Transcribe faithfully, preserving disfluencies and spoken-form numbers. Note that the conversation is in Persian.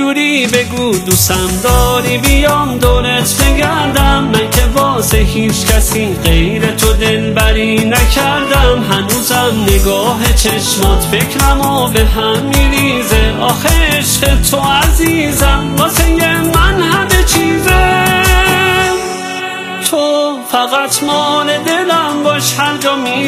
دوری بگو دوستم داری بیام دورت بگردم، من که واسه هیچ کسی غیر تو دلبری نکردم. هنوزم نگاه چشمات فکرمو به هم میریزه، آخه عشق تو عزیزم واسه من همه چیزه. تو فقط مال دلم باش هر جا می